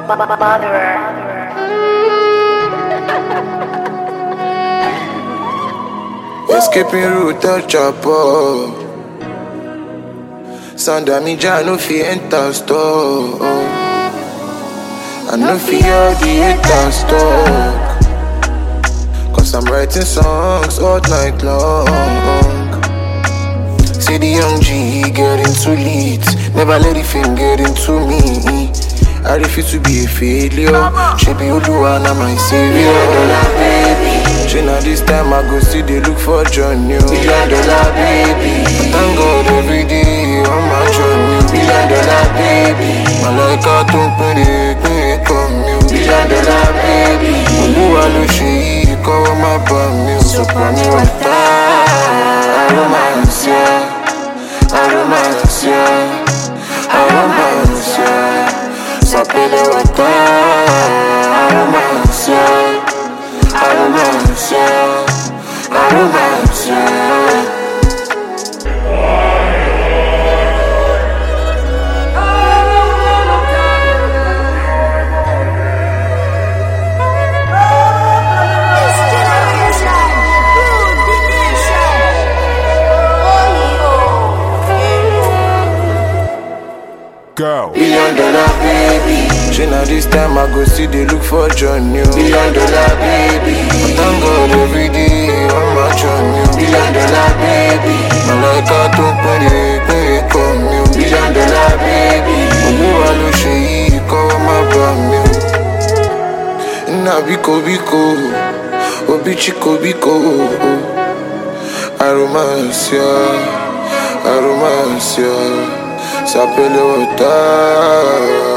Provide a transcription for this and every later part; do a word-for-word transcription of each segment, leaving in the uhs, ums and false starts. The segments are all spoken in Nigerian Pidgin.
Escaping route touch up. Sound of me ja no fi enter store. I no fi all the haters talk. Cause I'm writing songs all night long. Say the young G getting too late. Never let the fame get into me. I refuse to be a failure. She be Oluwa na my savior. Dollar baby. She now this time I go see they look for John New. Billion dollar baby. Thank God every day on my journey. Billion dollar baby. My like I don't put it, it come you. Billion dollar baby. Oluwa lo she call my bum you. So call me right there. I romance ya. I romance ya. I romance ya. Sapele wata, aromancia, aromancia, aromancia. Go. Billion dollar baby. She now this time I go see they look for John New. Billion dollar baby. Thank God every day on my journey. Billion dollar baby. My like I don't put it, it come you. Billion dollar baby. Oluwa lo she call my brand new. Na biko biko, obi chiko biko. Aromancia, aromancia. Sapele wata,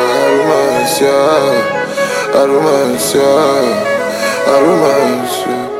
aromancia, aromancia, aromancia.